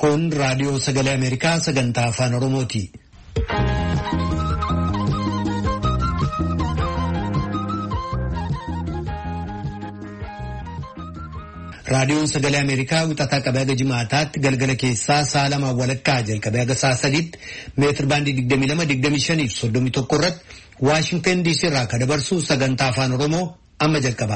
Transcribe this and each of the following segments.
Kun raadiyoo sagalee Ameerikaa sagantaa afaan Oromooti. Raadiyoon sagalee Ameerikaa wixataa qabee haga jimaataatti galgala keessaa sa'a lamaan walakkaa jalqabee haga sa'a sadiitti meetir baandii 22, 25 fi 31 irratti Waashingtan DC irraa kan dabarsu sagantaa afaan Oromoo amma jalqaba.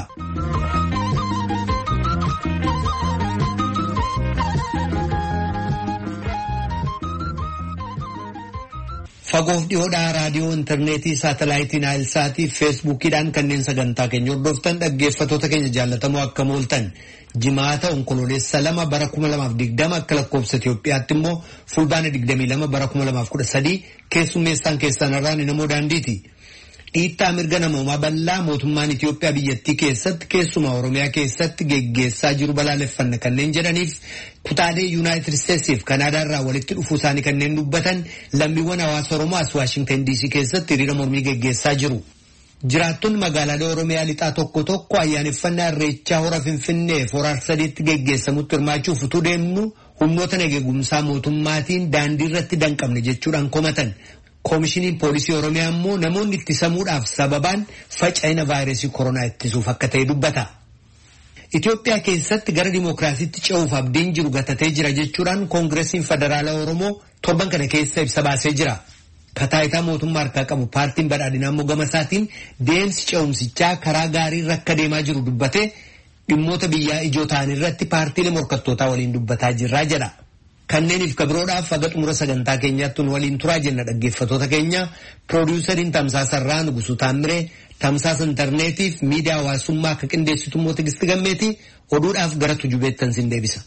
Fagoof dhiyoodhaa raadiyoo intarneetii saatalaayitii naayilsaatii feesbuukiidhaan kanneen sagantaa keenya hordoftan dhaggeeffatoota keenya jaallatamoo akka mooltan jimaata onkololeessa 2 bara 2020 akka lakkoofsa Itoophiyaatti immoo fulbaana 22 bara 2013 keessummeessaan keessanarraan namoo daandiiti. Dhiittaa mirga namoomaa bal'aa mootummaan Itoophiyaa biyyattii keessatti keessumaa Oromiyaa keessatti geggeessaa jiru balaaleffanna kanneen jedhaniif kutaalee Yuunaayitid Isteetsiif Kanaadaa irraa walitti dhufuu isaanii kanneen dubbatan lammiiwwan hawaasa Oromoo as Waashingtan DC keessatti hiriira mormii geggeessaa jiru. Jiraattonni magaalaalee Oromiyaa lixaa tokko tokko ayyaaneffannaa Irreechaa hora Finfinnee Hora Arsadiitti geggeessamutti hirmaachuuf utuu deemnu humnoota nageegumsaa mootummaatiin daandii irratti danqamne jechuudhaan komatan. Koomishiniin poolisii Oromiyaa immoo namoonni ittisamuudhaaf sababaan faca'ina vaayirasii koronaa ittisuuf akka ta'e dubbata. Itoophiyaa keessatti gara dimookiraasiitti ce'uuf abdiin jiru gatatee jira jechuudhaan Koongireesiin Federaalaa Oromoo torban kana keessa ibsa baasee jira. Kataayitaa mootummaa harkaa qabu paartiin badhaadhinaa immoo gama isaatiin deemsi ce'umsichaa karaa gaarii irra akka deemaa jiru dubbatee dhimmoota biyyaa ijoo ta'an irratti paartiilee morkattootaa waliin dubbataa jirraa jedha. Kanneeniif kabiroodhaaf haga xumura sagantaa keenyaatti waliin turaa jenna dhaggeeffatoota keenya. Piroodyusariin Tamsaasarraa Nugusuu Taamiree, Tamsaasa intarneetiif miidiyaa hawaasummaa akka qindeessitu immoo Tigisti Gammeeti oduudhaaf gara tujubeettan sin deebisa.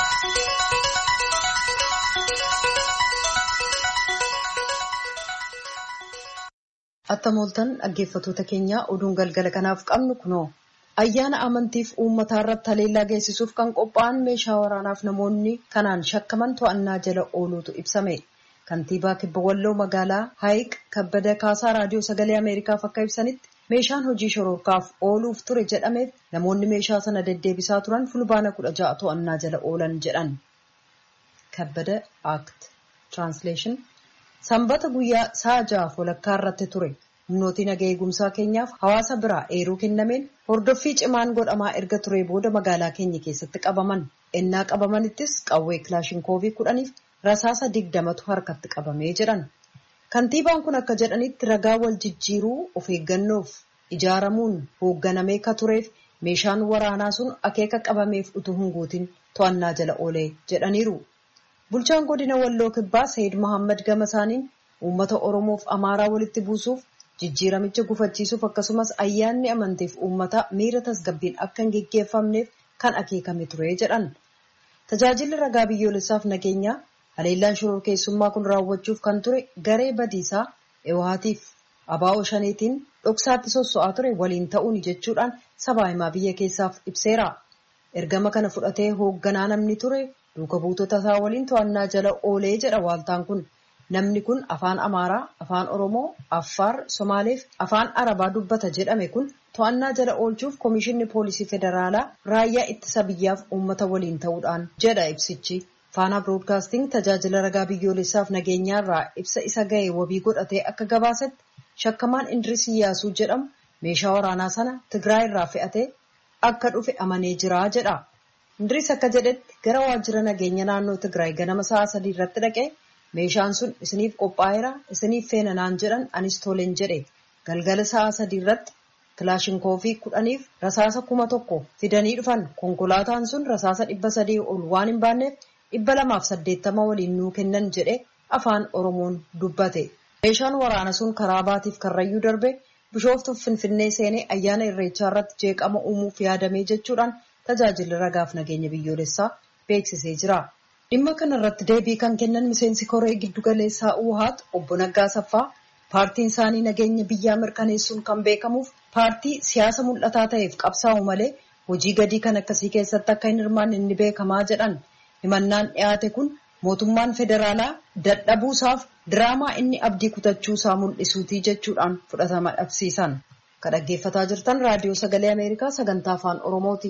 Attamooltan dhaggeeffatoota keenya oduun galgala kanaaf qabnu kunoo. Ayyaana amantiif uummataa irratti haleellaa geessisuuf kan qophaa'an meeshaa waraanaaf namoonni kanaan shakkaman to'annaa jala ooluutu ibsame. Kantiibaa Kibba Walloo magaalaa Haayiq Kabbada Kaasaa raadiyoo sagalee Ameerikaaf akka ibsanitti meeshaan hojii shororkaaf ooluuf ture jedhameef namoonni meeshaa sana deddeebisaa turan fulbaana 16 to'annaa jala oolan jedhan. Kabbada Act Translation Sanbata guyyaa sa'a 6 walakkaa irratti ture. Humnooti nagaa eegumsaa keenyaaf hawaasa biraa eeruu kennameen hordoffii cimaan godhamaa erga ture booda magaalaa keenya keessatti qabaman. Ennaa qabamanittis qawwee kilaashinkoovii 10 rasaasa 20tu harkatti qabamee jedhan. Kantiibaan kun akka jedhanitti ragaa wal jijjiiruu of eeggannoof ijaaramuun hoogganamee ka tureef meeshaan waraanaa sun akeeka qabameef utuu hin guutin to'annaa jala oolee jedhaniiru. Bulchaan godina Walloo Kibbaa Sayyid Muhammad Gamasaaniin uummata Oromoof Amaaraa walitti buusuuf jijjiiramicha gufachiisuuf akkasumas ayyaanni amantiif uummata miira tasgabbiin akka hin geggeeffamneef kan akeekame ture jedhan. Tajaajilli ragaa biyyoolessaaf nageenyaa haleellaan shororkeessummaa kun raawwachuuf kan ture garee badiisaa Ewaatiif Abaa'oo Shaneetiin dhoksaatti sosso'aa ture waliin ta'uun jechuudhaan sabaa himaa biyya keessaaf ibseera. Ergama kana fudhatee hoogganaa namni ture duuka buutota isaa waliin to'annaa jala oolee jedha waaltaan kun. Namni kun afaan Amaaraa, afaan Oromoo, Affaar, Somaaleef afaan Arabaa dubbata jedhame kun to'annaa jala oolchuuf Komishinni Poolisii Federaalaa raayyaa ittisa biyyaaf uummata waliin ta'uudhaan jedha ibsichi. Faanaa Biroodkaasting tajaajila ragaa biyyoolessaaf nageenyaarraa ibsa isa ga'e wabii godhatee akka gabaasetti shakkamaan Indiris Iyyaasuu jedhamu meeshaa waraanaa sana Tigraay irraa fe'atee akka dhufe amanee jira jedha. Indiris akka jedhetti gara waajjira nageenya naannoo Tigraay ganama sa'a 3 irratti dhaqee meeshaan sun isiniif qophaa'eera isiniif feenanaan jedhan anis toleen jedhe galgala sa'a 3 irratti kilaashinkoofii 10f rasaasa 1000 fidanii dhufan konkolaataan sun rasaasa 300 ol waan hin baanneef 280 waliin nuu kennan jedhe afaan Oromoon dubbate. Meeshaan waraana sun karaa baatiif karrayyuu darbe Bishooftuuf Finfinnee seenee ayyaana Irreechaa irratti jeeqama uumuuf yaadamee jechuudhaan tajaajilli ragaaf nageenya biyyoolessaa beeksisee jira. Dhimma kana irratti deebii kan kennan miseensi koree giddugaleessaa UHAT obbo Naggaa Saffaa paartiin isaanii nageenya biyyaa mirkaneessuun kan beekamuuf paartii siyaasa mul'ataa ta'eef qabsaa'u malee hojii gadii kan akkasii keessatti akka hin hirmaanne inni beekamaa jedhan. Himannaan dhiyaate kun mootummaan federaalaa dadhabuusaaf diraamaa inni abdii kutachuusaa mul'isuutii jechuudhaan fudhatama dhabsiisan. Kan dhaggeeffataa jirtan raadiyoo sagalee Ameerikaa sagantaa afaan Oromooti.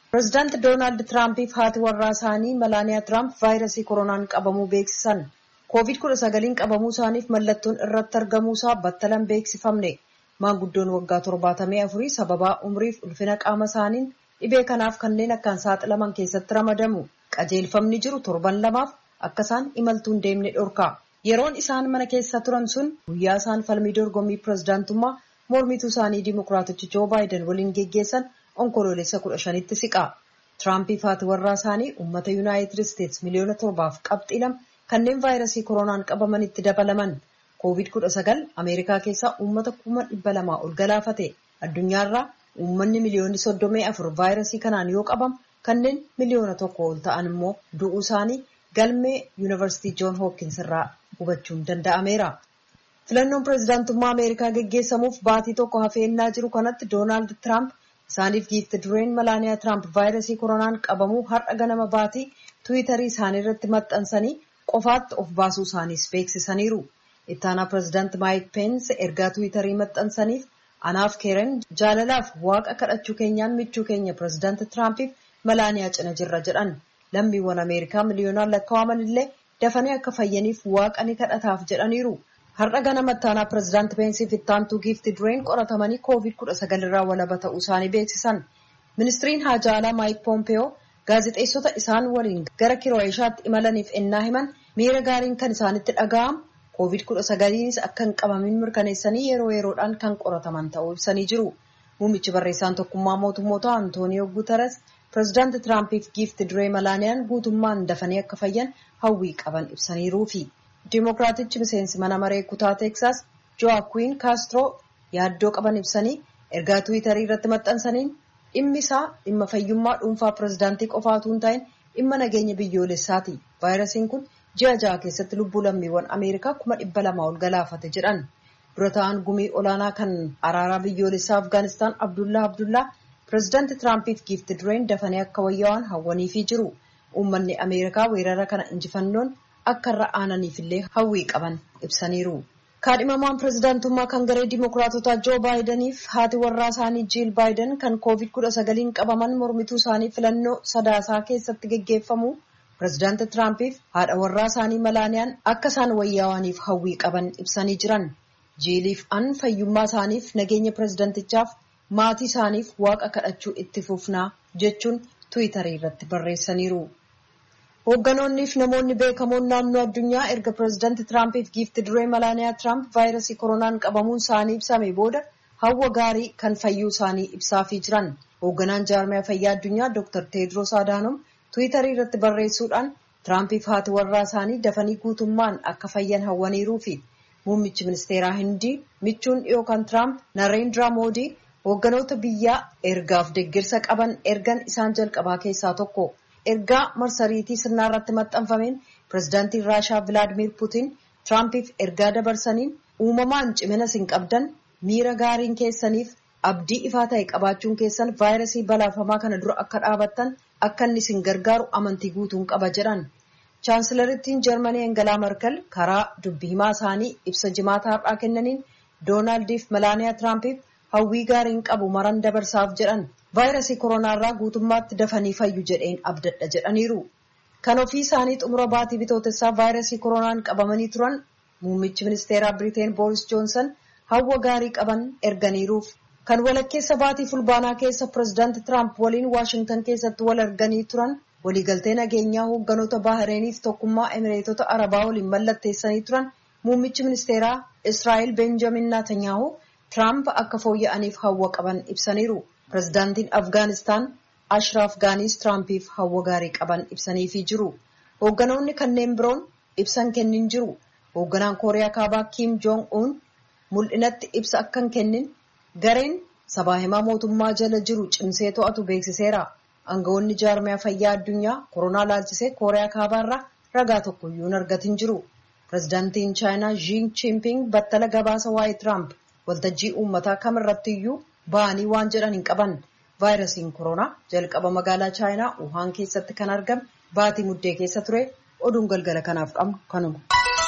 Pireezidaanti Doonaald Tiraampiif haati warraa isaanii Malaaniyaa Tiraamp vaayirasii koronaan qabamuu beeksisan. COVID-19 qabamuu isaaniif mallattoon irratti argamuusaa battalan beeksifamne. Maanguddoon waggaa 74 sababaa umriif ulfina qaama isaaniin dhibee kanaaf kanneen akkaan saaxilaman keessatti ramadamu. Qajeelfamni jiru torban lamaaf akka isaan imaltuun deemne dhorka. Yeroon isaan mana keessa turan sun guyyaa isaan falmii dorgommii pireezidaantummaa mormituu isaanii Dimookiraatichi Joo Baayiden waliin geggeessan onkoloolessa 15tti siqa. Tiraampiif haati warraa isaanii uummata Yuunaayitid Isteetsi miliyoona 7.2 kanneen vaayirasii koronaan qabamanitti dabalaman. COVID-19 Ameerikaa keessaa uummata 200,000 ol galaafate. Addunyaarraa uummanni miliyoonni 34 vaayirasii kanaan yoo qabamu kanneen miliyoona 1 ol ta'an immoo du'uu isaanii galmee Yuunivarsiitii Joon Hoopkins irraa hubachuun danda'ameera. Filannoon pireezidaantummaa Ameerikaa geggeessamuuf baatii tokko hafeennaa jiru kanatti Doonaald Tiraamp isaaniif giifti dureen Malaaniyaa Tiraamp vaayirasii koronaan qabamuu har'a ganama baatii Tiwiitarii isaanii irratti maxxansanii qofaatti of baasuu isaaniis beeksisaniiru. Ittaanaa pireezidaanti Maayik Peensi ergaa Tiwiitarii maxxansaniif anaaf Keeren jaalalaaf waaqa kadhachuu keenyaan michuu keenya pireezidaanti Tiraampiif Malaaniyaa cina jirra jedhan. Lammiiwwan Ameerikaa miliyoonaan lakkaa'aman illee dafanii akka fayyaniif waaqa ni kadhataaf jedhaniiru. Har'a ganama ittaanaa pireezidaanti Peensiif ittaantuu giifti dureen qoratamanii COVID-19 irraa walaba ta'uu isaanii beeksisan. Ministiriin haajaa alaa Maayik Poompeyoo gaazexeessota isaan waliin gara Kiroo'eeshaatti imalaniif ennaa himan miira gaariin kan isaanitti dhaga'amu COVID-19 akka hin qabamin mirkaneessanii yeroo yeroodhaan kan qorataman ta'uu ibsanii jiru. Muummichi barreessaan tokkummaa mootummoota Antooniyoo Guuteres pireezidaanti Tiraampiif giifti duree Malaaniyaan guutummaan dafanii akka fayyan hawwii qaban ibsaniiruufi. Dimookiraatichi miseensi mana maree kutaa Teeksaas Joaquin Castro yaaddoo qaban ibsanii ergaa Tiwiitarii irratti maxxansaniin dhimmi isaa dhimma fayyummaa dhuunfaa pireezidaantii qofaatu hin ta'in dhimma nageenya biyyoolessaati. Vaayirasiin kun ji'a 6 keessatti lubbuu lammiiwwan Ameerikaa 200,000 ol galaafate jedhan. Dura ta'an gumii olaanaa kan araaraa biyyoolessaa Afgaanistaan Abdullaa pireezidaanti Tiraampiif giifti dureen dafanii akka wayyaa'an hawwaniifii jiru. Uummanni Ameerikaa weerara kana injifannoon akka irra aananiif illee hawwii qaban ibsaniiru. Kaadhimamaan pireezidaantummaa kan garee Dimookiraatotaa Joo Baayidaniif haati warraa isaanii Jiil Baayiden kan COVID-19 qabaman mormituu isaanii filannoo sadaasaa keessatti geggeeffamu pireezidaanti Tiraampiif haadha warraa isaanii Malaaniyaan akka isaan wayyaawaniif hawwii qaban ibsanii jiran. Jiiliif an fayyummaa isaaniif nageenya pireezidaantichaaf maatii isaaniif waaqa kadhachuu itti fufnaa jechuun Tiwiitarii irratti barreessaniiru. Hoogganoonniif namoonni beekamoon naannoo addunyaa erga pireezidaanti Tiraampiif giifti duree Malaaniyaa Tiraamp vaayirasii koronaan qabamuun isaanii ibsame booda hawwa gaarii kan fayyuu isaanii ibsaafii jiran. Hoogganaan jaarmiyaa fayyaa addunyaa Dr. Teedros Adaanom Tiwiitarii irratti barreessuudhaan Tiraampiif haati warraa isaanii dafanii guutummaan akka fayyan hawwaniiruufi. Muummichi ministeeraa Hindii michuun dhiyoo kan Tiraamp Nareendraa Moodii hoogganoota biyyaa ergaaf deeggarsa qaban ergan isaan jalqabaa keessaa tokko. Ergaa marsariitii sirnaa irratti maxxanfameen pireezidaantiin Raashaa Vilaadimiir Puutiin Tiraampiif ergaa dabarsaniin uumamaan cimina isin qabdan miira gaariin keessaniif abdii ifaa ta'e qabaachuun keessan vaayirasii balaafamaa kana dura akka dhaabattan akka inni isin gargaaru amantii guutuun qaba jedhan. Chaansilarittiin Jarmanii Angelaa Merkel karaa dubbii himaa isaanii ibsa jimaata har'aa kennaniin Doonaaldiif Malaaniyaa Tiraampiif hawwii gaariin qabu maran dabarsaaf jedhan. Vaayirasii koronaarraa guutummaatti dafanii fayyu jedheen abdadha jedhaniiru. Kan ofii isaanii xumura baatii bitootessaa vaayirasii koronaan qabamanii turan muummichi ministeeraa Biriteen Booris Joonsan hawwa gaarii qaban erganiiruuf. Kan walakkeessa baatii fulbaanaa keessa pireezidaanti Tiraamp waliin Waashingtan keessatti wal arganii turan waliigaltee nageenyaa hoogganoota Baahireeniif tokkummaa Emireetota Arabaa waliin mallatteessanii turan muummichi ministeeraa Israa'el Benjamin Netanyahu Tiraamp akka fooyya'aniif hawwa qaban ibsaniiru. Pireezidaantiin Afgaanistaan Ashraaf Gaaniis Tiraampiif hawwa gaarii qaban ibsaniifii jiru. Hoogganoonni kanneen biroon ibsan kennin jiru. Hoogganaan Kooriyaa Kaabaa Kim Jong-un mul'inatti ibsa akka hin kennin gareen sabaa himaa mootummaa jala jiru cimsee to'atu beeksiseera. Aangawoonni jaarmiyaa fayyaa addunyaa koronaa laalchisee Kooriyaa Kaabaarraa ragaa tokkoyyuu hin argatin jiru. Pireezidaantiin Chaayinaa Xi Jinping battala gabaasa waa'ee Tiraamp waltajjii uummataa kamirrattiyyuu ba'anii waan jedhan hin qaban. Vaayirasiin koronaa jalqaba magaalaa Chaayinaa Wuhaan keessatti kan argame baatii muddee keessa ture. Oduun galgala kanaaf qabnu kanuma.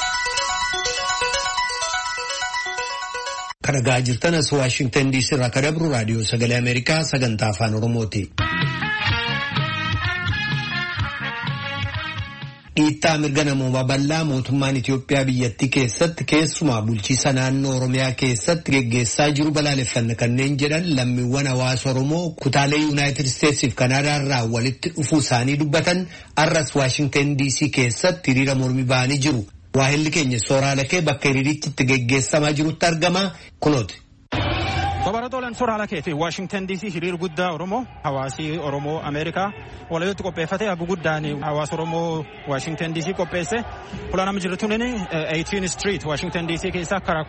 Kan dhagaa jirtan as Waashingtan DC irraa kan dabru raadiyoo sagalee Ameerikaa sagantaa afaan Oromooti. Dhiittaa mirga namoomaa bal'aa mootummaan Itoophiyaa biyyattii keessatti keessumaa bulchiisa naannoo Oromiyaa keessatti geggeessaa jiru balaaleffanna kanneen jedhan lammiiwwan hawaasa Oromoo kutaalee Yuunaayitid Isteetsiif Kanaadaa irraa walitti dhufuu isaanii dubbatan arras Waashingtan DC keessatti hiriira mormii ba'anii jiru. Waahilli keenya Sooraalakee bakka hiriirichi itti geggeessamaa jirutti argama kunooti. Babaratolan Sooraalakee Waashingtan DC hiriir guddaa Oromoo hawaasi Oromoo Ameerikaa walitti qopheeffate hagu guddaan hawaasa Oromoo Waashingtan DC qopheesse olaanama jirtuun 18 Street Waashingtan DC keessa karaa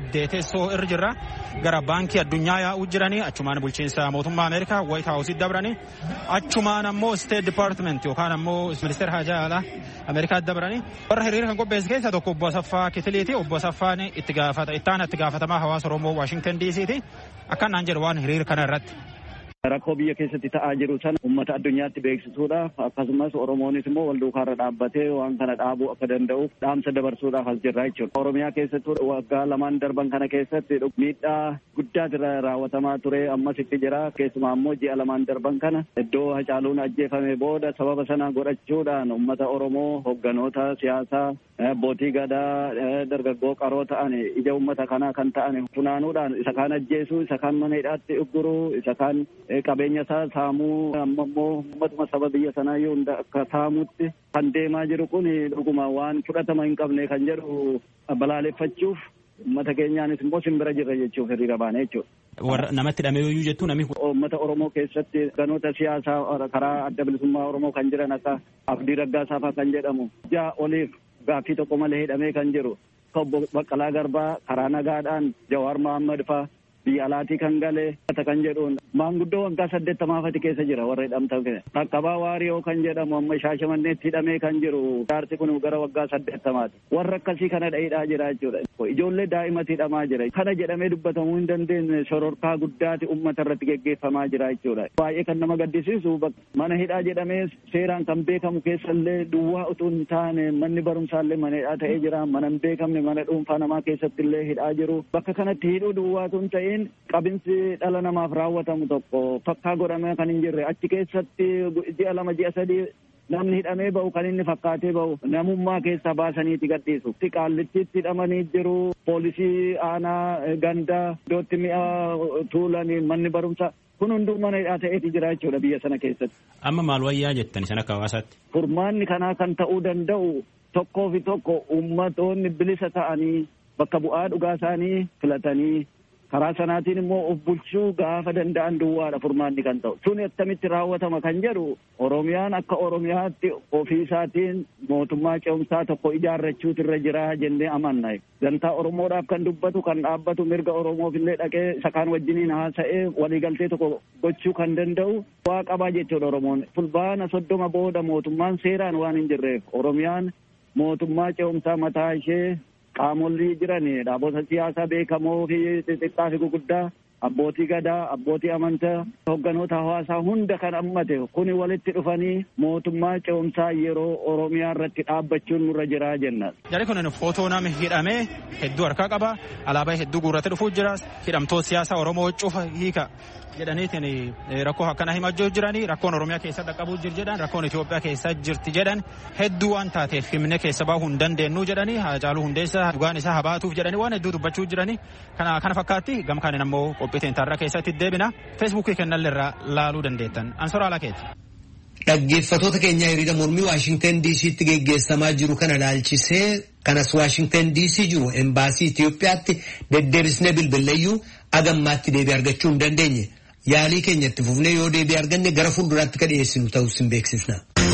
18 irra jirra gara baankii addunyaa yaa'uu jiranii achumaan bulchiinsa mootummaa Ameerikaa White House dabranii achumaan ammoo State Department yookaan ammoo Ministeera Haajaa Alaa Ameerikaa dabranii warra hiriira kan qopheesse keessa tokko Obbo Asaffaa Kitiliiti. Obbo Asaffaan itti gaafatamaa hawaasa Oromoo Waashingtan DC'ti. Akkanaan jedhu waan hiriira kana irratti. Rakkoo biyya keessatti ta'aa jiru sana uummata addunyaatti beeksisuudhaaf akkasumas Oromoonis immoo wal duukaa irra dhaabbatee waan kana dhaabuu akka danda'uuf dhaamsa dabarsuudhaaf as jirra jechuudha. Oromiyaa keessatti waggaa lamaan darban kana keessatti miidhaa guddaa raawwatamaa ture ammas itti jira. Keessumaa immoo ji'a lamaan darban kana iddoo Hacaaluun ajjeefame booda sababa sana godhachuudhaan uummata Oromoo hogganoota siyaasaa abbootii gadaa dargaggoo qaroo ta'an ija uummata kanaa kan ta'an funaanuudhaan isa kaan ajjeesuu isa kaan mana hidhaatti ugguruu isa kaan qabeenya isaa saamuu ammoo uummatuma saba biyya sanaa yoo hunda akka saamuutti kan deemaa jiru kun dhuguma waan fudhatama hin qabne kan jedhu balaaleffachuuf uummata keenyaanis immoo simbira jirra jechuuf hiriira baane jechuudha. Warra namatti hidhamee jettuu namni uummata Oromoo keessatti ganoota siyaasaa karaa adda bilisummaa Oromoo kan jiran akka Abdii Raggaasaa fa'aa kan jedhamu ja'a oliif gaaffii tokko malee hidhamee kan jiru Obbo Baqqalaa Garbaa karaa nagaadhaan Jawaar Mohaammed fa'aa biyya alaatii kan galee kan jedhuun maanguddoo waggaa 80 keessa jira warra hidhamtan. Qaqqabaa Waariyoo kan jedhamu amma Shaashamanneetti hidhamee kan jiru jaarsi kun gara waggaa 80ti. Warra akkasii kana hidhaa jira jechuudha. Ijoollee daa'imatti hidhamaa jira. Kana jedhamee dubbatamuu hin dandeenye shororkaa guddaati uummata irratti geggeeffamaa jira jechuudha. Baay'ee kan nama gaddisiisu mana hidhaa jedhamee seeraan kan beekamu keessallee duwwaa utuu hin taane manni barumsaallee mana hidhaa ta'ee jira. Mana hin beekamne mana dhuunfaa namaa keessatti illee hidhaa jiru. Bakka kanatti hidhuu duwwaatu hin ta'in qabinsi dhala namaaf raawwatamu tokko fakkaa godhamee kan hin jirre achi keessatti ji'a 2 ji'a 3 namni hidhamee ba'u kan inni fakkaatee ba'u namummaa keessaa baasaniiti gadhiisu. Qaallichitti hidhamanii jiru. Poolisii aanaa gandaa iddootti mi'a tuulanii manni barumsaa kun hunduu mana hidhaa ta'eeti jira jechuudha biyya sana keessatti. Amma maal wayyaa jettan sana akka hawaasaatti? Furmaanni kanaa kan ta'uu danda'u tokkoo fi tokko ummatoonni bilisa ta'anii bakka bu'aa dhugaa isaanii filatanii karaa sanaatiin immoo of bulchuu gaafa danda'an duwwaadha furmaanni kan ta'u. Sun akkamitti raawwatama kan jedhu Oromiyaan akka Oromiyaatti ofii isaatiin mootummaa ce'umsaa tokko ijaarrachuutu irra jira jennee amanna. Gantaa Oromoodhaaf kan dubbatu kan dhaabbatu mirga Oromoof illee dhaqee isa kaan wajjiniin haasa'ee waliigaltee tokko gochuu kan danda'u waa qabaa jechuudha Oromoon. Fulbaana 30 booda mootummaan seeraan waan hin jirreef Oromiyaan mootummaa ce'umsaa mataa ishee qaamolli jiran dhaabota siyaasaa beekamoo fi xixiqqaa fi guguddaa abbootii gadaa abbootii amantaa hogganoota hawaasaa hunda kan hammate kuni walitti dhufanii mootummaa ce'umsaa yeroo Oromiyaa irratti dhaabbachuun nurra jiraa jenna. Jarri kun footoo nama hidhamee hedduu harkaa qaba alaabaa hedduu guurratti dhufuu jira hidhamtoota siyaasaa Oromoo cufa hiika jedhaniitiin rakkoo akkana himachuu jiranii rakkoon Oromiyaa keessa dhaqqabuu jiru jedhan rakkoon Itoophiyaa keessa jirti jedhan hedduu waan taateef himne keessa baahuu hin dandeenyu jedhanii Haacaaluu Hundeessaa dhugaan isaa habaatuuf jedhanii waan hedduu dubbachuu jiranii kana fakkaatti gamkaaniin ammoo qophiiteen tarraa keessatti deebina feesbuukii kennalleerraa laaluu dandeettan Ansooraalaa keeti. Dhaggeeffatoota keenya hiriira mormii Waashingtan DC'tti geggeessamaa jiru kana laalchisee kanas Waashingtan DC jiru embaasii Itoophiyaatti deddeebisnee bilbileeyyuu agammaatti deebii argachuu hin dandeenye. Yaalii keenyatti fufnee yoo deebii arganne gara fuulduraatti ka dhiyeessinu ta'us hin beeksisna.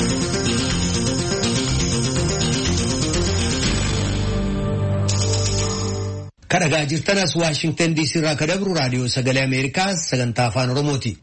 Kan dhagaa jirtanas Waashingtan DC irraa ka dabru raadiyoo sagalee Ameerikaa sagantaa afaan Oromooti.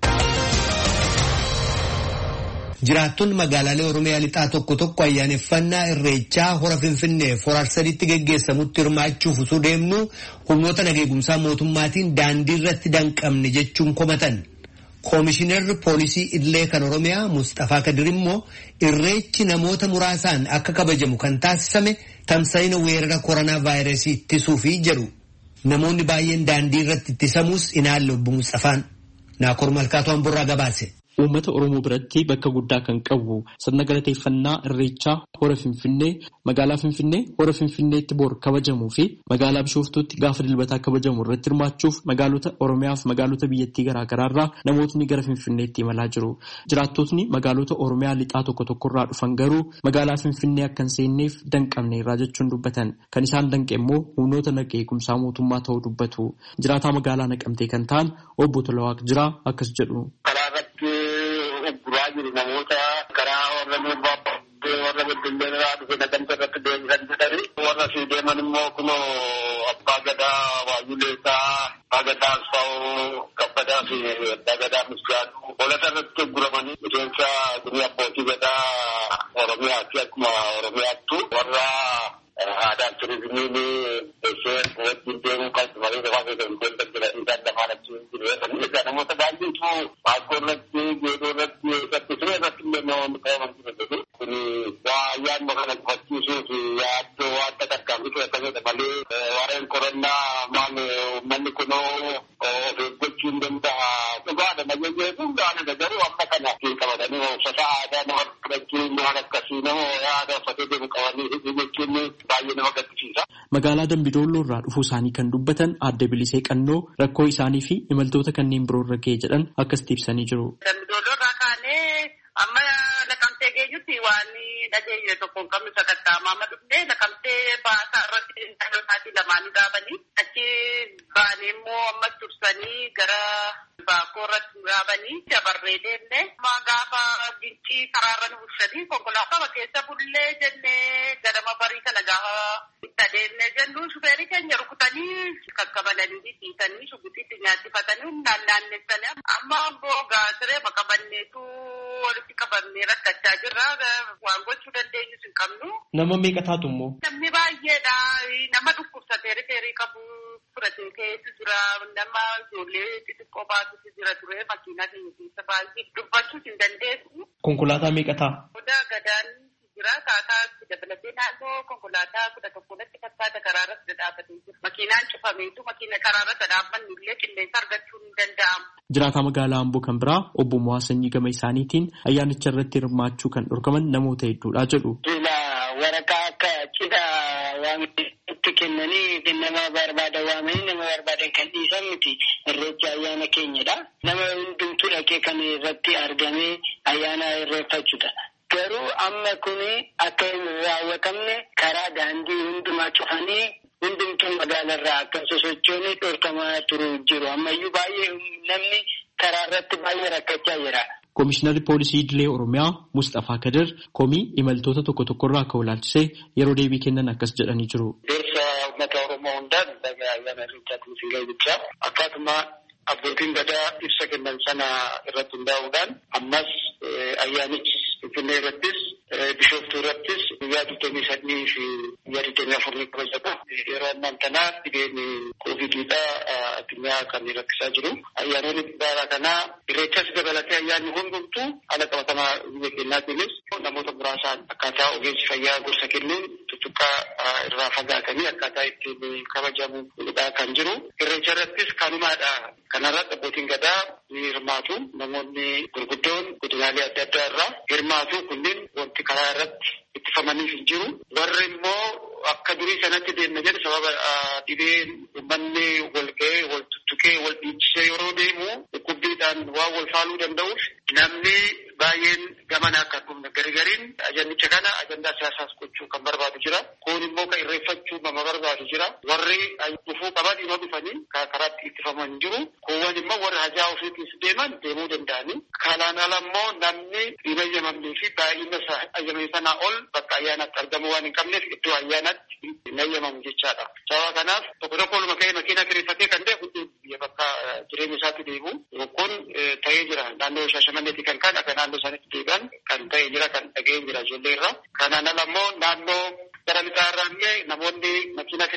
Jiraattonni magaalaalee Oromiyaa lixaa tokko tokko ayyaaneffannaa irreechaa hora Finfinnee hora Arsadiitti geggeessamutti hirmaachuuf osoo deemnu humnoota nageegumsaa mootummaatiin daandii irratti danqamne jechuun komatan. Koomishinarri poolisii Idilee kan Oromiyaa Mustafaa Kadir immoo irreechi namoota muraasaan akka kabajamu kan taasisame tamsa'ina weerara koronaa vaayirasii ittisuufi jedhu. Namoonni baay'een daandii irratti ittisamuus inaalle obbo Mustafaan. Naakoor Malkaatu Hamburraa gabaase. uummata Oromoo biratti bakka guddaa kan qabu sirna galateeffannaa Irreechaa hora Finfinnee magaalaa Finfinnee hora Finfinneetti bor kabajamuu fi magaalaa Bishooftuutti gaafa dilbataa kabajamu irratti hirmaachuuf magaalota Oromiyaa fi magaalota biyyattii garaagaraarraa namootni gara Finfinneetti imalaa jiru. Jiraattotni magaalota Oromiyaa lixaa tokko tokkorraa dhufan garuu magaalaa Finfinnee akka hin seenneef danqamne irraa jechuun dubbatan. Kan isaan danqe immoo humnoota nageenya eegumsaa mootummaa ta'uu dubbatu. Jiraataa magaalaa Naqamtee kan ta'an obbo Tolawaaq Jiraa akkas jedhu. Namoota karaa warra warra Beddelleerraa dhufe Naqamtee irratti deebisan jedhani warra fi deeman immoo kunoo abbaa gadaa Waayuleesaa, abbaa gadaa Asfaa'oo Kabbadaa fi abbaa gadaa Misgaanuu hoolota irratti guramanii miseensa durii abbootii gadaa Oromiyaatti akkuma Oromiyaattu warra aadaa turizimiin ishee wajjin deemuu kan marii lafaa keessatti jedhanii isaan lamaan achi jiru. Namoota baay'eetu Baakoo irratti Geedoo irratti siree irratti illee namoonni qabaman jiru. Kun ayyaana kana gufachiisuu fi yaaddoo wanta tarkaanfii akkasii malee warreen qorannaa maal uummanni kunoo of eeggachuu hin danda'a. Dhugaadha nageenya jechuun gaariidha garuu akka kana qabatanii uffata aadaa nama fudhachuun waan akkasii nama aadaa uffatee deemu qabanii jechuun baay'ee nama gaddisiisa. Magaalaa Dambidolloo irraa dhufuu isaanii kan dubbatan Aadde Bilisee Qannoo rakkoo isaanii fi imaltoota kanneen biroo irra ga'e jedhan akkasitti ibsanii jiru. Dambidolloo irraa kaanee amma Naqamtee geenyutti waan dhageenye tokko hin qabnu sakattaamaa amma dhufnee Naqamtee baasaa irratti dhalootaatii lamaanii dhaabanii achi baanee immoo ammas tursanii gara Baakoo irratti dhaabanii dabarree deemnee amma gaafa gincii karaarra nu bushanii konkolaataa keessa bullee jennee ganama barii kana gaafa itti adeemnee jennu shufeerii keenya rukutanii kakkabalanii dhiisanii shubbisitti nyaachifatanii naannessanii amma boogaa siree maqabanneetu walitti qabannee rakkachaa jirra waan gochuu dandeenyus hin qabnu. Nama meeqa taatu immoo? Namni baay'eedha. Nama dhukkubsatee rifeerii qabu fudhatee keessa jira. Nama ijoollee xixiqqoo baatutu jira ture makiinaa keenya keessa baay'ee dubbachuus hin dandeessu. Konkolaataa meeqa ta'a? Odaa gadaan jira taataa dabalatee naannoo konkolaataa 11tti fakkaata karaarratti dhaabbatee jira. Makiinaan cufameetu makiina karaarratti dhaabbannu illee qilleensa argachuun hin danda'amu. Jiraataa magaalaa Amboo kan biraa obbo Mo'aa Sanyii gama isaaniitiin ayyaanicha irratti hirmaachuu kan dhorkaman namoota hedduudha jedhu. Waraqaa akka cidhaa waamitti kennanii nama barbaadan waamanii nama barbaadan kan dhiisan miti irreechi ayyaana keenyadha. Nama hundumtuu dhaqee kan irratti argamee ayyaana irreeffachuudha. Garuu amma kun akka hin raawwatamne karaa daandii hundumaa cufanii hundumtuu magaalarraa akka sosochoonni dhorkamaa jiru. Ammayyuu baay'ee namni karaa irratti baay'ee rakkachaa jira. Komishinarri Poolisii Idilee Oromiyaa Mustafaa Kadir komii imaltoota tokko tokkorraa akka ilaalchisee yeroo deebii kennan akkas jedhanii jiru. Dursa uummata Oromoo hundaan dhagaa ayyaana irreechaatiin si gahicha akkaatuma abbootiin gadaa ibsa kennan sana irratti hundaa'uudhaan ammas ayyaanichi Finfinnee irrattis Bishooftuu irrattis guyyaa 23 fi guyyaa 24 kabajata. Yeroo ammaan kana dhibeen koovidiidha addunyaa kan rakkisaa jiru. Ayyaanonni baaraa kanaa irreechas dabalatee ayyaanni hundumtuu haala qabatamaa biyya keenyaatiinis namoota muraasaan akkaataa ogeessi fayyaa gorsa kennuun tuttuqqaa irraa fagaatanii akkaataa ittiin kabajamuudha kan jiru. Irreecha irrattis kanumaadha. Kanarratti abbootiin gadaa ni hirmaatu. Namoonni gurguddoon godinaalee adda addaa irraa hirmaatu. Kunneen wanti karaa irratti ittifamaniif hin jiru. Warri immoo akka durii sanatti deemna jedhu sababa dhibeen uummanni wal ga'ee, wal tuttuqee, wal dhiichisee yeroo deemu dhukkubbiidhaan waan wal faaluu danda'uuf namni baay'een gamana akka dhumne garigariin ajandicha kana ajandaa siyaasaas gochuu kan barbaadu jira. Kun immoo kan irreeffachuu nama barbaadu jira. Warri dhufuu qaban yoo dhufanii karaatti ittifaman jiru. Kuuwwan immoo warri hajaa ofiitiis deeman deemuu danda'anii. Kanaan ala immoo namni dhibee ayyamamnee fi baay'ina ayyamame sanaa ol bakka ayyaanaatti argamu waan hin qabneef iddoo ayyaanaatti hin ayyamamu jechaadha. Sababa kanaaf tokko tokko oluma ka'ee makiinaa kireeffatee kan ta'e hundi biyya bakka jireenya isaatti deemu. Kun ta'ee jira. Naannoo Shaashamanneetti kan kaan akka naannoo isaaniitti deebi'an kan ta'ee jira kan dhaga'ee jira ijoollee irraa. Kanaan ala immoo naannoo gara lixaa irraa illee namoonni makiinaa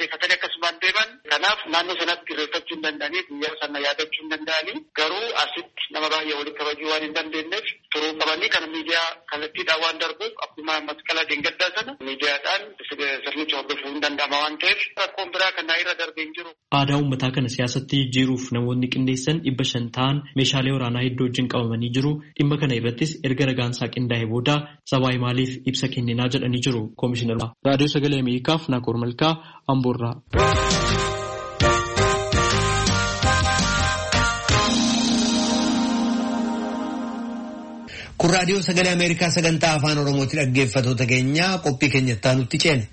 irreeffatanii akkasumaan deeman. Kanaaf naannoo sanatti irreeffachuu hin danda'anii guyyaa sana yaadachuu hin danda'anii garuu asitti nama baay'ee walitti kabajuu waan hin dandeenyeef turuu qabanii kan miidiyaa kallattiidhaan waan darbuuf akkuma masqala deengaddaa sana miidiyaadhaan sirnicha hordofuu hin danda'ama waan ta'eef rakkoon biraa kanaa irra darbee hin jiru. Aadaa uummataa kana siyaasatti jijjiiruuf namoonni qindeessan 500 ta'an meeshaalee waraanaa hedduu wajjin qabamanii jiru. Dhimma kana irrattis erga ragaansaa qindaa'e booda sabaa maaliif ibsa kenninaa jedhanii jiru. Koomishinar Raadiyoo Sagalee Ameerikaaf Naakoor Malkaa Amboorraa. Kun Raadiyoo Sagalee Ameerikaa sagantaa afaan Oromooti dhaggeeffatoota keenya qophii keenyattaa nutti ceene.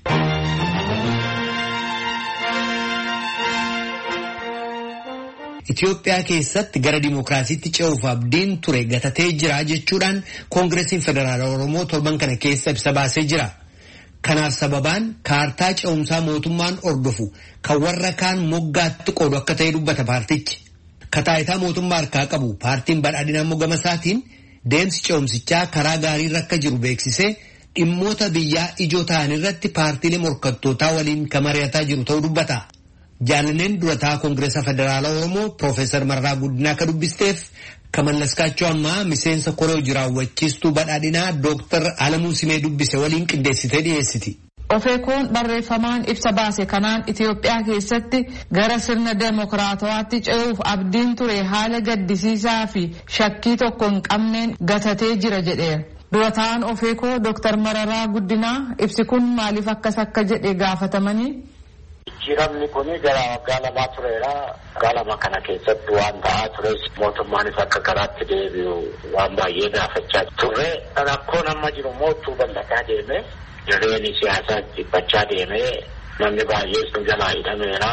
Itoophiyaa keessatti gara dimookiraasiitti ce'uuf abdiin ture gatatee jira jechuudhaan Koongireesiin Federaalaa Oromoo torban kana keessa ibsa baasee jira. Kanaaf sababaan kaartaa ce'umsaa mootummaan ordofu kan warra kaan moggaatti qoodu akka ta'e dubbata paartichi. Kataayitaa mootummaa harkaa qabu paartiin badhaadhinaa immoo gama isaatiin deemsi ce'umsichaa karaa gaariirra akka jiru beeksisee dhimmoota biyyaa ijoo ta'an irratti paartiilee morkattootaa waliin kan mari'ataa jiru ta'uu dubbata. Jaalalleen durataa Koongireesa Federaalaa Oromoo Piroofeesar Mararaa Guddinaa akka dubbisteef Kamallaskaachoo ammaa miseensa koree hojii raawwachiistuu badhaadhinaa Dooktar Alamuu Simee dubbise waliin qindeessitee dhiyeessiti. Ofeekoon barreeffamaan ibsa baase kanaan Itoophiyaa keessatti gara sirna deemokiraatawaatti ce'uuf abdiin ture haala gaddisiisaa fi shakkii tokko hin qabneen gatatee jira jedheera. Durataan Ofeekoo Dooktar Mararaa Guddinaa ibsi kun maaliif akka jedhe gaafatamanii? Jijjiiramni kun gara waggaa lamaa tureera. Waggaa lama kana keessatti waan ta'aa tures mootummaanis akka karaatti deebi'u waan baay'ee gaafachaa turre. Rakkoon amma jiru mootuu bal'ataa deeme. Jireenya siyaasaa dhiphachaa deeme. Namni baay'ees nu jalaa hidhameera.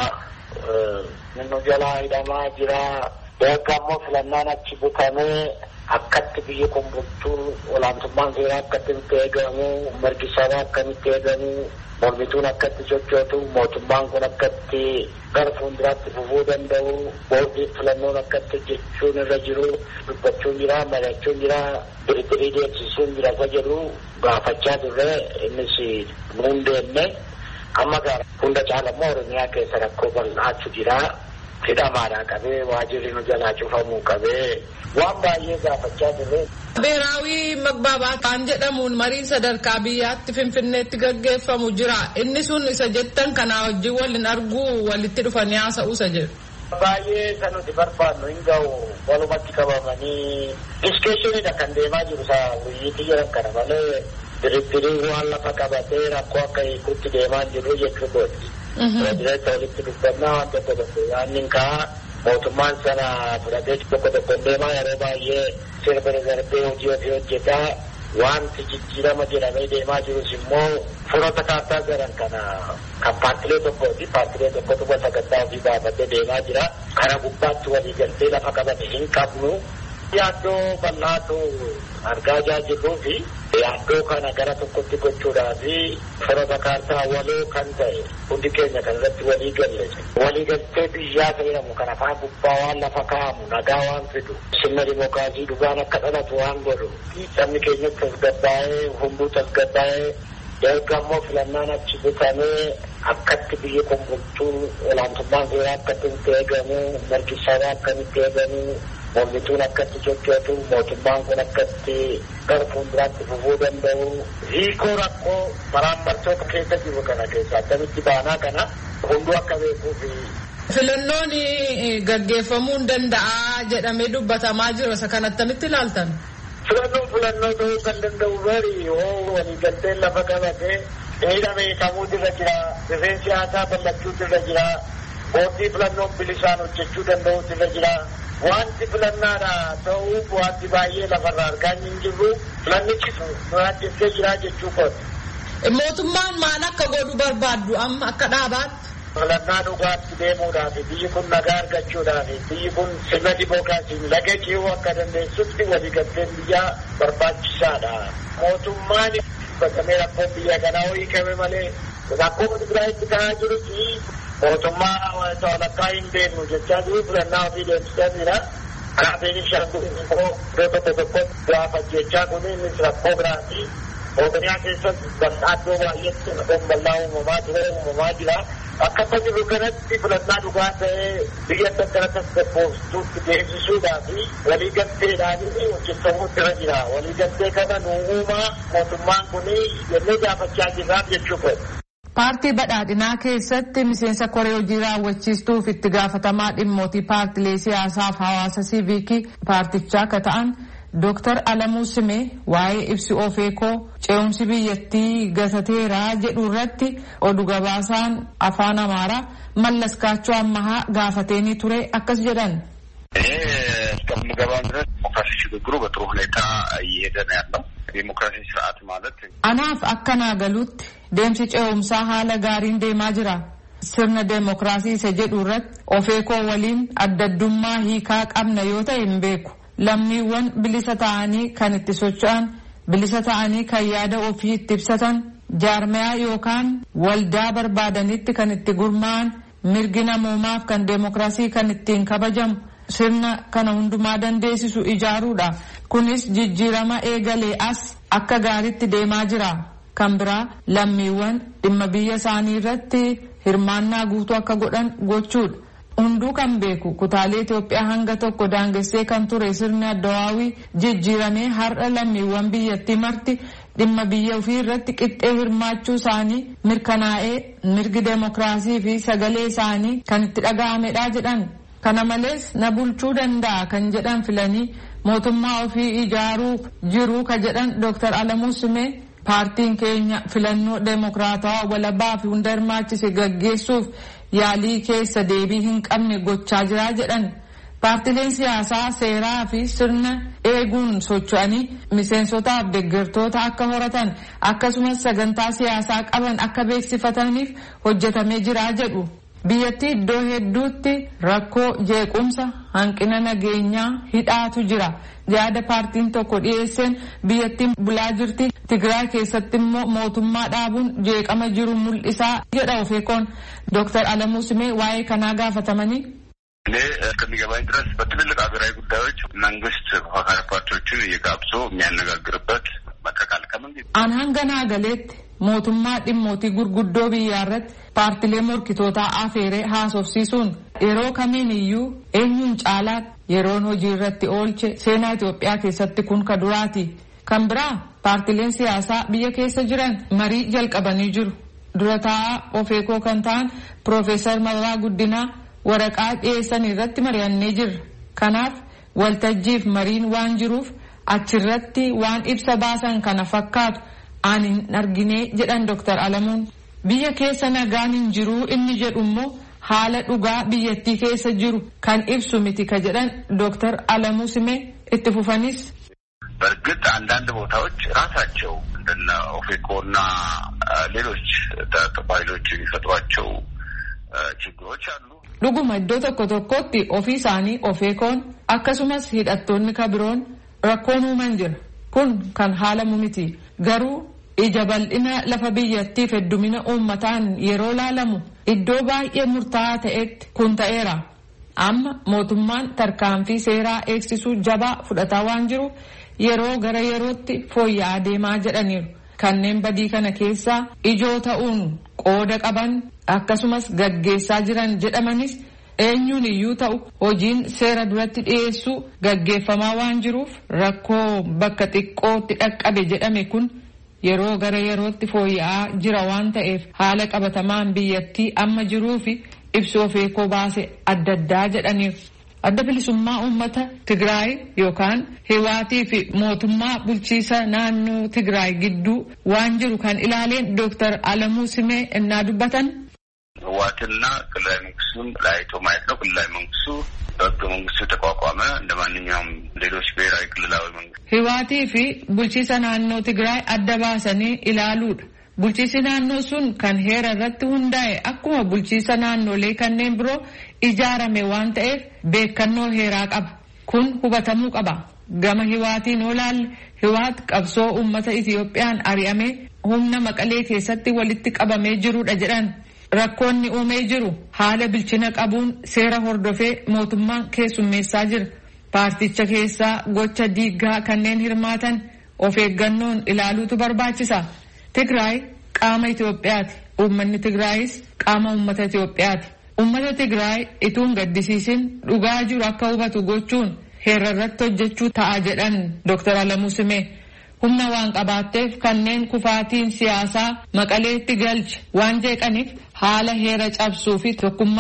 Nu jalaa hidhamaa jira. Erga ammoo filannaan achi butamee akkatti biyyi kun bultuu olaantummaan seeraa akkatti itti eegamu, mirgi sabaa akkamitti eegamu, mormituun akkatti sochootu, mootummaan kun akkatti gara fuulduraatti fufuu danda'u, boordiin filannoon akkatti hojjechuun irra jiru, dubbachuun jira, mari'achuun jira, diriirii deemsisuun jira isa jedhu gaafachaa turre. Innis nuun deemne amma gaara hunda caalammoo Oromiyaa keessa rakkoo bal'aatu jira. Hidhamaadhaa qabee waajirri nu jalaa cufamuu qabee waan baay'ee gaafachaa turre. Beeraawii Magbaabaa kan jedhamuun mariin sadarkaa biyyaatti Finfinneetti gaggeeffamu jira. Inni sun isa jettan kanaa wajjin waliin arguu walitti dhufanii haasa'uu isa jedhu. Baay'ee kan nuti barbaannu hin ga'u walumatti qabamanii diskeeshiniidha kan deemaa jiru isaa wayyiitii jiran kana malee diriirii waan lafa qabatee rakkoo akka hiikuutti deemaa jiru jechuu kooti. Jireenya walitti dubbannaa waan tokko yaanni kaa mootummaan sana fudhatee tokko deemaa yeroo baay'ee sirba darbee hojii ofii hojjetaa wanti jijjiirama jedhamee deemaa jirus immoo furoota kaartaa jiran kana kan paartilee tokkooti. Paartilee tokkotu sagantaa ofii baafatee deemaa jira. Kana gubbaatti walii galtee lafa qabate hin qabnu. Yaaddoo bal'aatu argaa jirruu fi yaaddoo kana gara tokkotti gochuudhaa fi furoota kaartaa waloo kan ta'e hundi keenya kan irratti walii galle. Walii galtee biyyaa fayyadamu kan afaan gubbaa waan lafa kaa'amu nagaa waan fidu sirna dimookiraasii dhugaan akka dhalatu waan godhu sabni keenya tasgabbaa'ee hunduu tasgabbaa'ee erga ammoo filannaan achi butamee akkatti biyyi kun bultuu olaantummaan seeraa akkatti itti eegamu mirgi sabaa akkamitti eegamu mormituun akkatti sochootu mootummaan kun akkatti gara fuulduraatti fufuu danda'u hiikoo rakkoo maraammartoota keessa jiru kana keessa akkamitti baanaa kana hunduu akka beekuufi. Filannoon gaggeeffamuu hin danda'a jedhamee dubbatamaa jira. Isa kan attamitti ilaaltan? Filannoo ta'uu kan danda'u bari yoo waliigalteen lafa qabatee dheera beekamuutu irra jira. Rifeensi siyaasaa bal'achuutu irra jira. Boordii filannoon bilisaan hojjechuu danda'uutu irra jira. Wanti filannaadha ta'uu wanti baay'ee lafarraa argaa hin jirru filannichi nu ajjeessee jira jechuu kooti. Mootummaan maal akka godhu barbaaddu amma akka dhaabaatti? Filannaa dhugaatti deemuudhaaf biyyi kun nagaa argachuudhaaf biyyi kun sirna dimookiraasiin laga ce'uu akka dandeessutti waliigalteen biyyaa barbaachisaadha. Mootummaan bakkamee rakkoon biyya kanaa hiikame malee rakkoo Tigraayitti ta'aa jirutti mootummaa walakkaa hin beeknu jechaa jiru filannaa ofii deemsisanidha. Kanaaf Beenishaangul immoo iddoo tokko gaafa jechaa kun innis rakkoo biraati. Oromiyaa keessatti bal'aaddoo baay'eetti rakkoon bal'aa uumamaa jira. Akka jiru kanatti filannaa dhugaa ta'ee biyya gara tasgabbooftuutti deemsisuudhaa fi waliigalteedhaan hojjetamuutti irra jira. Waliigaltee kana uumaa mootummaan kun jennee gaafachaa jirraaf jechuudha. Paartii badhaadhinaa keessatti miseensa koree hojii raawwachiistuuf itti gaafatamaa dhimmootii paartilee siyaasaaf hawaasa siiviikii paartichaa akka ta'an Dr. Alamuu Simee waa'ee ibsi ofeekoo ce'umsi biyyattii gatateeraa jedhu irratti oduu gabaasaan afaan Amaaraa Mallas Kaachoo Ammahaa gaafateenii ture akkas jedhan. Anaaf akkanaa galuutti deemsi ce'umsaa haala gaariin deemaa jira. Sirna deemokiraasii isa jedhu irratti ofeekoo waliin addaddummaa hiikaa qabna yoo ta'e hin beeku. Lammiiwwan bilisa ta'anii kan itti socho'an, bilisa ta'anii kan yaada ofii itti ibsatan, jaarmayaa yookaan waldaa barbaadanitti kan itti gurmaa'an, mirgi namoomaaf kan deemokiraasii kan ittiin kabajamu, sirna kana hundumaa dandeessisu ijaaruudha. Kunis jijjiirama eegalee as akka gaariitti deemaa jira. Kan biraa lammiiwwan dhimma biyya isaanii irratti hirmaannaa guutuu akka godhan gochuudha. Hunduu kan beeku kutaalee Itoophiyaa hanga tokko daangessee kan ture sirni addawaawii jijjiiramee har'a lammiiwwan biyyattii marti dhimma biyya ofii irratti qixxee hirmaachuu isaanii mirkanaa'ee mirgi deemokiraasii fi sagalee isaanii kan itti dhaga'amedha jedhan. Kana malees na bulchuu danda'a kan jedhan filanii mootummaa ofii ijaaruu jiru ka jedhan Dr. Alamuu Simee paartiin keenya filannoo deemokiraatawaa walabaa fi hunda hirmaachise gaggeessuuf yaalii keessa deebii hin qabne gochaa jira jedhan. Paartileen siyaasaa seeraa fi sirna eeguun socho'anii miseensotaaf deeggartoota akka horatan akkasumas sagantaa siyaasaa qaban akka beeksifataniif hojjetamee jira jedhu. Biyyattii iddoo hedduutti rakkoo jeequmsa hanqina nageenyaa hidhaatu jira. Yaada paartiin tokko dhiyeesseen biyyattiin bulaa jirti. Tigraay keessatti immoo mootummaa dhaabuun jeeqama jiru mul'isaa jedha ofeekoon. Dr. Alamuu Simee waa'ee kanaa gaafatamanii. እኔ እስከሚገባኝ ድረስ በትልልቅ ሀገራዊ ጉዳዮች መንግስት ተፎካካሪ ፓርቲዎችን እየጋብዞ የሚያነጋግርበት መድረክ ከመንግስት An hangana galeetti mootummaa dhimmootii gurguddoo biyyaa irratti paartilee morkitootaa afeeree haasofsiisuun yeroo kamiin iyyuu eenyuun caalaatti yeroon hojii irratti oolche seenaa Itoophiyaa keessatti kun ka duraati. Kan biraa paartileen siyaasaa biyya keessa jiran marii jalqabanii jiru. Dura taa'aa ofeekoo kan ta'an Piroofeesar Mararaa Guddinaa waraqaa dhiyeessan irratti mari'annee jirra. Kanaaf waltajjiif mariin waan jiruuf achirratti waan ibsa baasan kana fakkaatu ani hin argine jedhan Dr. Alamuun. Biyya keessa nagaan hin jiru inni jedhu immoo haala dhugaa biyyattii keessa jiru kan ibsu miti ka jedhan Dr. Alamuu Simee itti fufanis. በእርግጥ አንዳንድ ቦታዎች ራሳቸው እንደነ ኦፌኮና ሌሎች ተባይሎች የሚፈጥሯቸው ችግሮች አሉ። Dhuguma iddoo tokko tokkotti ofii isaanii ofeekoon akkasumas hidhattoonni kabiroon rakkoon uuman jira. Kun kan haalamu miti. Garuu ija bal'ina lafa biyyattiif heddumina uummataan yeroo laalamu iddoo baay'ee murtaa'aa ta'etti kun ta'eera. Amma mootummaan tarkaanfii seeraa eegsisuu jabaa fudhataa waan jiru yeroo gara yerootti fooyya'aa deemaa jedhaniiru. Kanneen badii kana keessaa ijoo ta'uun qooda qaban akkasumas gaggeessaa jiran jedhamanis eenyuun iyyuu ta'u hojiin seera duratti dhiyeessuu gaggeeffamaa waan jiruuf rakkoo bakka xiqqootti dhaqqabe jedhame kun yeroo gara yerootti fooyya'aa jira waan ta'eef haala qabatamaan biyyattii amma jiruu fi ibsu ofeekoo baase adda addaa jedhaniiru. Adda bilisummaa uummata Tigraay yookaan hiwaatii fi mootummaa bulchiisa naannoo Tigraay gidduu waan jiru kan ilaaleen Dr. Alamuu Simee innaa dubbatan. ህወሓትና ክልላዊ መንግስቱን ለያይቶ ማየት ነው። ክልላዊ መንግስቱ በህገ መንግስቱ የተቋቋመ እንደ ማንኛውም ሌሎች ብሔራዊ ክልላዊ መንግስት hiwaatii fi bulchiisa naannoo Tigraay adda baasanii ilaaluudha. Bulchiisi naannoo sun kan heera irratti hundaa'e akkuma bulchiisa naannolee kanneen biroo ijaarame waan ta'eef beekannoo heeraa qaba. Kun hubatamuu qaba. Gama hiwaatiin olaalle hiwaat qabsoo uummata Itiyoophiyaan ari'amee humna Maqalee keessatti walitti qabamee jirudha jedhan. Rakkoonni uumee jiru haala bilchina qabuun seera hordofee mootummaan keessummeessaa jira. Paarticha keessaa gocha diiggaa kanneen hirmaatan of eeggannoon ilaaluutu barbaachisa. Tigraay qaama Itoophiyaati. Uummanni Tigraayis qaama uummata Itoophiyaati. Uummata Tigraay ituun gaddisiisin dhugaa jiru akka hubatu gochuun heera irratti hojjechuu ta'a jedhan Dr. Alamuu Simee. Humna waan qabaatteef kanneen kufaatiin siyaasaa Maqaleetti galche waan jeeqaniif haala heera cabsuu fi tokkummaa